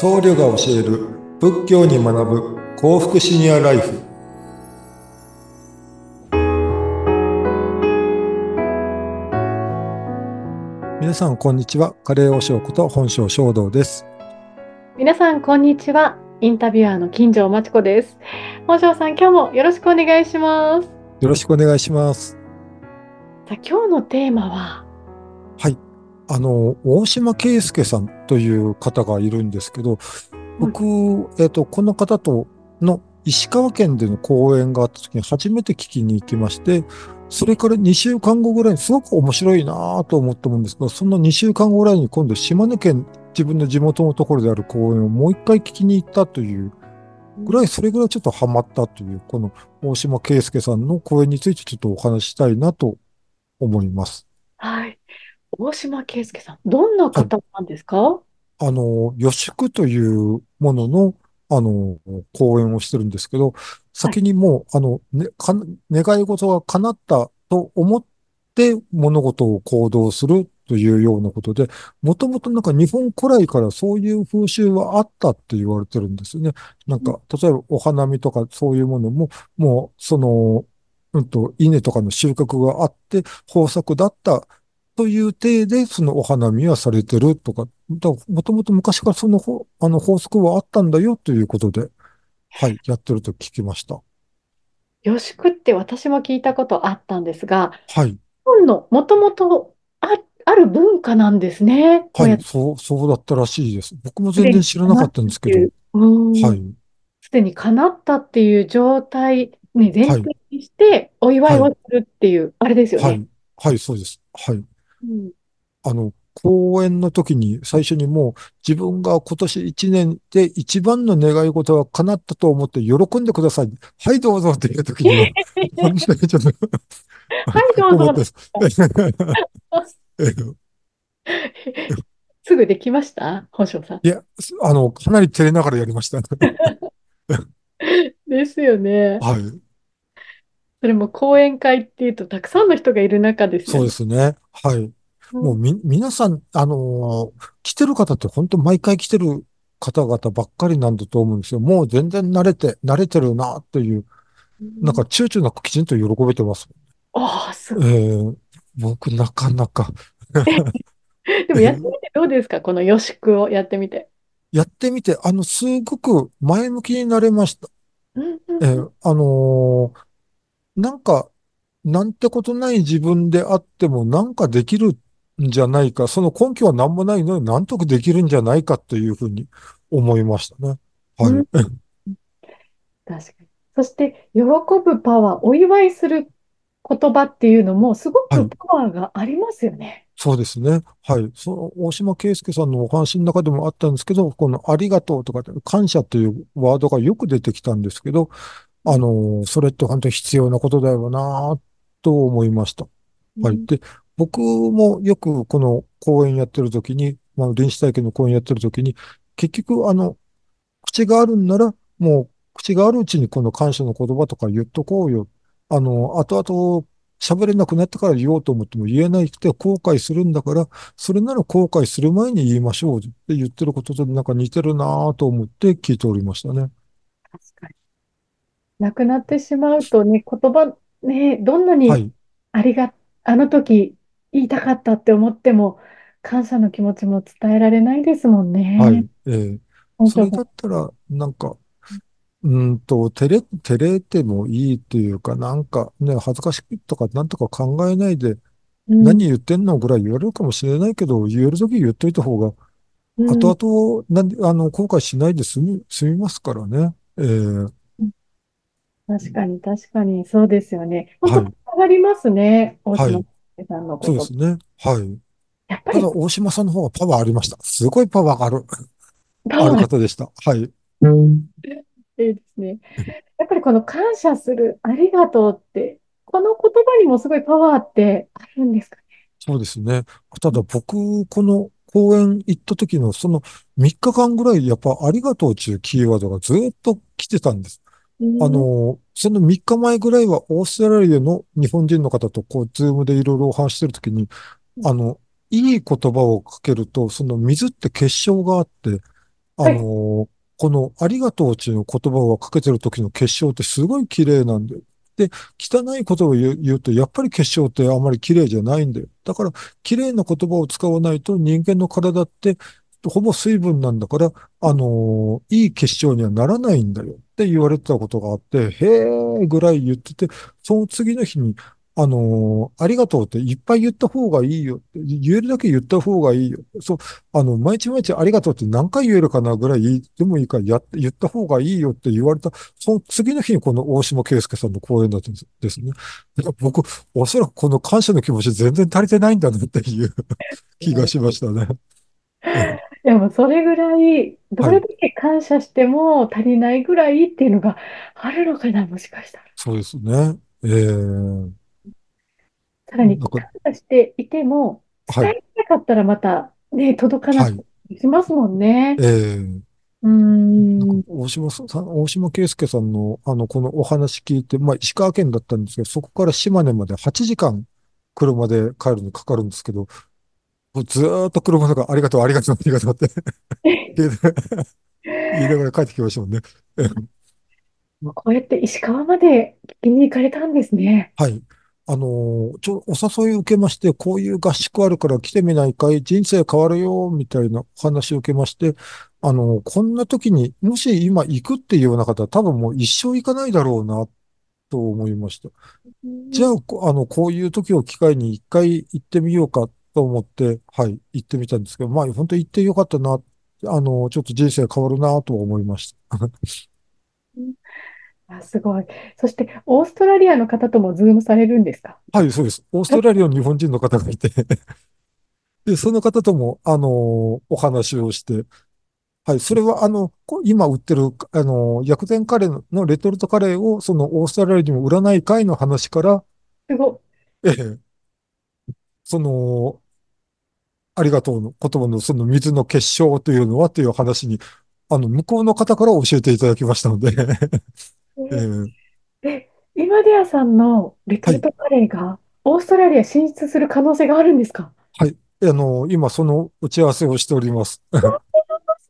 僧侶が教える仏教に学ぶ幸福シニアライフ。皆さんこんにちは。カレーお塩こと本庄正道です。 皆さん、こんにちは。インタビュアーの金城真知子です。本庄さん、今日もよろしくお願いします。 よろしくお願いします。 さあ、今日のテーマは、 はい。大島圭介さんという方がいるんですけど、 はい。 僕、この方との石川県での講演があった時に初めて聞きに行きまして、それから2週間後ぐらいにすごく面白いなぁと思ったもんですが、その2週間後ぐらいに今度島根県、自分の地元のところである講演をもう一回聞きに行ったというぐらい、それぐらいちょっとハマったという、この大島圭介さんの講演についてちょっとお話ししたいなと思います。 はい。大島圭介さん、どんなはい。 方なんですか？ 予宿というものの、講演をしてるんですけど、 はい。 先にもう、願い事が叶ったと思って物事を行動するというようなことで、もともとなんか日本古来からそういう風習はあったって言われてるんですよね。なんか、例えばお花見とかそういうものも、もう、稲とかの収穫があって、豊作だったという体で、そのお花見はされてるとか、もともと昔からその法則はあったんだよということで、はい、やってると聞きました。 予宿って私も聞いたことあったんですが、 はい、 日本のもともとある文化なんですね。こはい、 うやってそうだったらしいです。僕も全すでに然知らなかっ叶ったたんですけど、 っていう、 はい、 すでに叶ったっていう状態、ね、前はい、 提にしてお祝いはい、 をするっていう、あれですよね。 はい、はい、そうです。はい。 うん。 講演の時に最初にもう自分が今年1年で一番の願い事が叶ったと思って喜んでください。はい、どうぞっていう時には、本当にちょっとはい、どうぞ。 困ったです。 すぐできました保証さん。 いや、かなり照れながらやりました。 ですよね。 はい。 それも講演会っていうと、たくさんの人がいる中ですよそうでね。 すね。はい。 うん。 もう皆さん、来てる方って本当毎回来てる方々ばっかりなんだと思うんですよ。もう全然慣れてるなっていう、なんか躊躇なくきちんと喜べてます。 ああ、すえごい。 僕なかなかでもやってみてどうですかこの予宿をやってみて。 やってみて、すごく前向きになれました。 うんうんうん。 えーあのーなんか、なんてことない自分であっても、なんかできるんじゃないか、その根拠は何もないのになんとかできるんじゃないかというふうに思いましたね。はい。 うん。確かに。そして、喜ぶパワー、お祝いする言葉っていうのも、すごはい。 くパワーがありますよね。 そうですね。はい。その、大島圭介さんのお話の中でもあったんですけど、このありがとうとか、感謝というワードがよく出てきたんですけど、 うん。 それって本当に必要なことだよなと思いました。はい。 うん。 で、僕もよくこの講演やってる時に、臨死体験の講演やってる時に、結局、口があるんなら、もう、口があるうちにこの感謝の言葉とか言っとこうよ。後々喋れなくなってから言おうと思っても言えなくて後悔するんだから、それなら後悔する前に言いましょうって言ってることとなんか似てるなぁと思って聞いておりましたね。 確かに。亡くなってしまうとね、言葉、ね、どんなにはい。 ありが、あの時言いたかったって思っても、感謝の気持ちも伝えられないですもんね。 はい。それだ本当。 ったら、なんか、照れてもいいっていうか、なんかね、恥ずかしいとかなんとか考えないで、 うん。 何言ってんのぐらい言われるかもしれないけど、言えるとき言っといた方が、 うん。 後々、後悔しないで済みますからね。 確かに、確かに、そうですよね。本当、伝はい。 わりますね、大島はい。 さんの言葉。 そうですね。はい。ただ、 やっぱり、 大島さんの方はパワーありました。すごいパワーがあるパワー、 方でした。はい。 うん。いいですね。やっぱりこの感謝する、ありがとうって、この言葉にもすごいパワーってあるんですかそうですね。ただ僕、この公演行った時のその3日間ぐらい、やっぱありがとうっていうキーワードがずっと来てたんです。 ね。うん。 その3日前ぐらいはオーストラリアの日本人の方とこう、ズームでいろいろお話ししてる時に、あの、いい言葉をかけると、その水って結晶があって、 あのはい。 ーこのありがとうっていう言葉をかけてる時の結晶ってすごい綺麗なんだよ。で、汚い言葉を言うと、やっぱり結晶ってあまり綺麗じゃないんだよ。だから、綺麗な言葉を使わないと人間の体ってほぼ水分なんだから、いい結晶にはならないんだよって言われてたことがあって、へーぐらい言ってて、その次の日に、ありがとうっていっぱい言った方がいいよって。言えるだけ言った方がいいよ。そう、毎日毎日ありがとうって何回言えるかなぐらいでもいいから言った方がいいよって言われた。その次の日にこの大島圭介さんの講演だったんですね。だから僕、おそらくこの感謝の気持ち全然足りてないんだなっていう気がしましたね。えでもそれぐらい、どはい。 れだけ感謝しても足りないぐらいっていうのがあるのかな、もしかしたら。 そうですね。 さらになんか、 感謝していても、 はい。 伝えなかったらまたね、届かなはい。 かったりしますもんね。 えーうーなんか、 ん。 大島圭介さんの、このお話聞いて、まあ、石川県だったんですけど、そこから島根まで8時間、車で帰るのにかかるんですけど、もうずーっと車の中、ありがとう、ありがとう、ありがとうって言い言いながら帰ってきましたもんね。えこうやって石川まで聞きに行かれたんですね。 はい。お誘いを受けまして、こういう合宿あるから来てみないかい、人生変わるよ、みたいなお話を受けまして、こんな時に、もし今行くっていうような方は多分もう一生行かないだろうな、と思いました。 うん。 じゃあ、こういう時を機会に一回行ってみようかと思って、はい、行ってみたんですけど、まあ、本当に行ってよかったな、ちょっと人生変わるな、と思いました。 あ、すごい。そして、オーストラリアの方ともズームされるんですか？ はい、そうです。オーストあ、 ラリアの日本人の方がいて、で、その方とも、お話をして、はい、それは、今売ってる、薬膳カレーのレトルトカレーを、そのオーストラリアにも売らない会の話から、 すごええ、その、ありがとうの言葉のその水の結晶というのはという話に、向こうの方から教えていただきましたのでえい。 え、 今出谷さんのレトはい、 ルトカレーがオーストラリア進出する可能性があるんですか？ はい、今その打ち合わせをしております。 わあ、す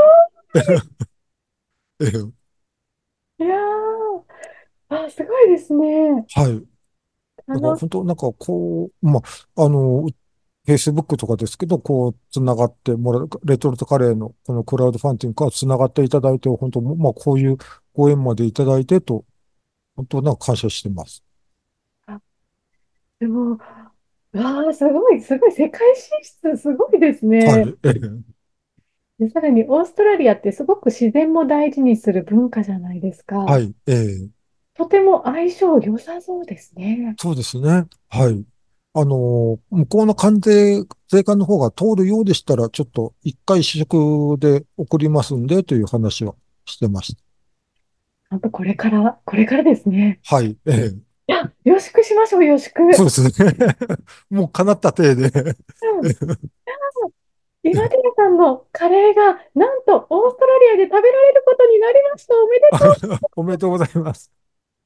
ええ、 ごい。いやー、あ、すごいですね。 はい。だから楽し本当、なんかこう、まあ、Facebook とかですけど、こう、つながってもらう、レトルトカレーのこのクラウドファンディングからつながっていただいて、本当、まあ、こういうご縁までいただいてと、本当、なんか感謝してます。 あ、でも、わあ、すごい、すごい、世界進出、すごいですね。 はい。ええ、 で、さらに、オーストラリアってすごく自然も大事にする文化じゃないですか。 はい。ええ、 とても相性良さそうですね。 そうですね。はい。向こうの税関の方が通るようでしたら、ちょっと一回試食で送りますんで、という話をしてました。 あと、これからですね。 はい。ええ、 いや、予祝しましょう、予祝。 そうですね。もう叶った体でうん。今寺さんのカレーが、なんとオーストラリアで食べられることになりました。おめでとう。 おめでとうございます。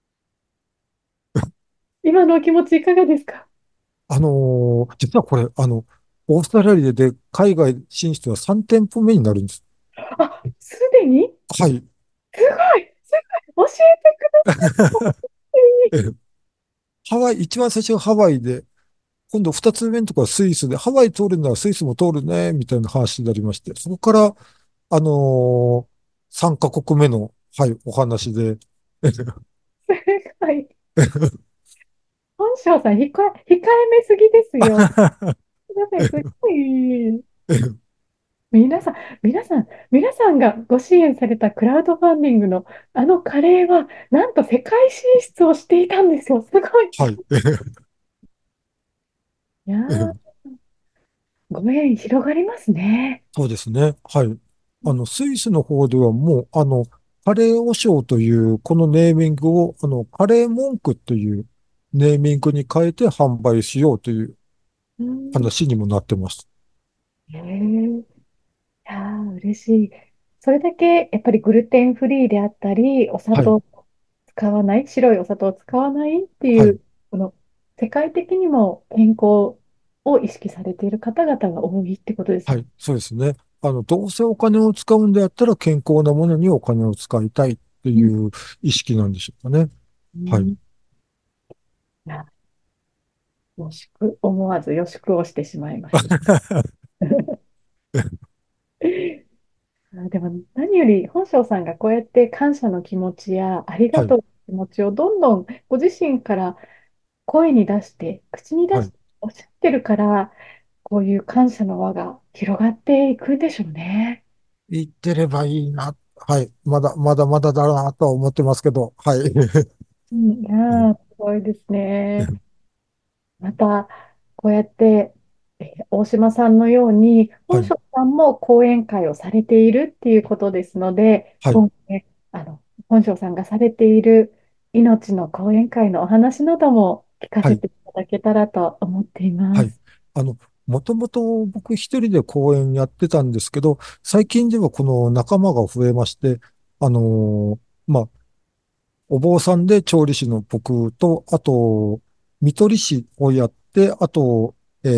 今のお気持ちいかがですか？ 実はこれ、オーストラリアで海外進出は3店舗目になるんです。 あ、すでにはい。 すごい、すごい、教えてください。 ええ、一番最初はハワイで、今度2つ目のところはスイスで、ハワイ通るならスイスも通るね、みたいな話になりまして、そこから、3カ国目の、はい、お話で、 すごい。本性さん、控えめすぎですよ。すみません、すごい。皆さんがご支援されたクラウドファンディングのあのカレーは、なんと世界進出をしていたんですよ。すごい。 はい。 いやー、ご縁広がりますね。 そうですね。はい。スイスの方ではもう、カレー和尚というこのネーミングを、カレー文句というネーミングに変えて販売しようといううん。 話にもなってます。 へえ。いやー、嬉しい。それだけやっぱりグルテンフリーであったり、お砂はい。 糖を使わない、白いお砂糖を使わないってはい。 いう、この世界的にも健康を意識されている方々が多いってことですよ。 はい。そうですね。 どうせお金を使うんであったら健康なものにお金を使いたいってうん。 いう意識なんでしょうかね。はい。 うん。思わず予祝をしてしまいました。でも何より本性さんがこうやって感謝の気持ちやありはい。 がとうの気持ちをどんどんご自身から声に出して、口に出はい。 しておっしゃってるから、こういう感謝の輪が広がっていくんでしょうね。 言ってればいいな。はい。まだだなとは思ってますけど。はい。 うん、いやー、すごいですね。また、こうやって、大島さんのように、 はい。 本庄さんも講演会をされているっていうことですので、 はい。 今回、本庄さんがされている命の講演会のお話なども聞かはい。 せていただけたらと思っていはい。 ます。 あの、もともと僕一人で講演やってたんですけど、最近ではこの仲間が増えまして、あのまあ、お坊さんで調理師の僕と、あと、看取り師をやって、あと、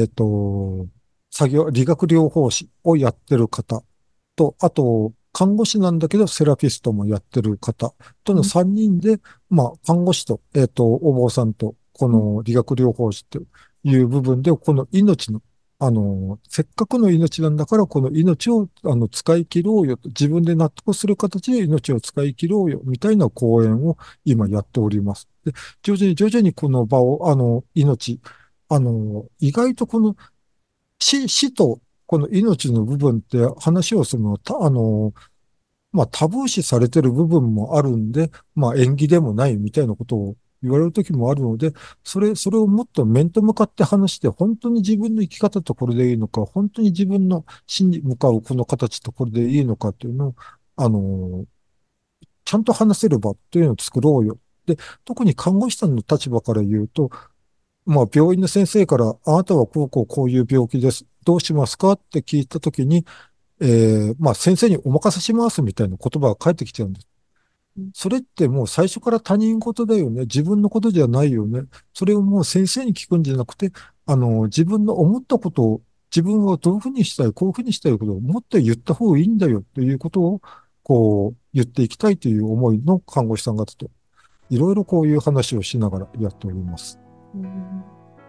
理学療法士をやってる方と、あと、看護師なんだけど、セラピストもやってる方とのうん。 3人で、まあ、看護師と、お坊さんと、こうん。 の理学療法士という部分で、この命の、せっかくの命なんだから、この命を、使い切ろうよと、自分で納得する形で命を使い切ろうよ、みたいな講演を今やっております。で、徐々にこの場を、命、意外とこの死とこの命の部分って話をするのは、まあ、タブー視されてる部分もあるんで、まあ、縁起でもないみたいなことを言われる時もあるので、それをもっと面と向かって話して、本当に自分の生き方とこれでいいのか、本当に自分の死に向かうこの形とこれでいいのかっていうのを、あの、ちゃんと話せる場っていうのを作ろうよ。で、特に看護師さんの立場から言うと、まあ、病院の先生から、あなたはこういう病気です。どうしますかって聞いたときに、まあ、先生にお任せしますみたいな言葉が返ってきちゃうんです。それってもう最初から他人事だよね。自分のことじゃないよね。それをもう先生に聞くんじゃなくて、自分の思ったことを、自分はどういうふうにしたい、こういうふうにしたいことをもっと言った方がいいんだよということを、こう、言っていきたいという思いの看護師さん方と、いろいろこういう話をしながらやっております。 うん。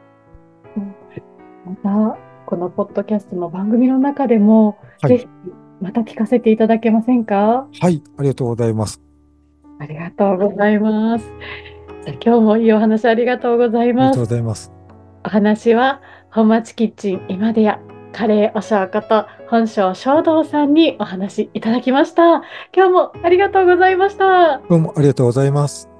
また、このポッドキャストの番組の中でも、 はい。 ぜひまた聞かせていただけませんか？ はい。ありがとうございます。 ありがとうございます。じゃあ今日もいいお話ありがとうございありがとうます。 ございます。 お話は本町キッチン今でやカレーお正こと本庄正道さんにお話いただきました。今日もありがとうございました。 どうもありがとうございます。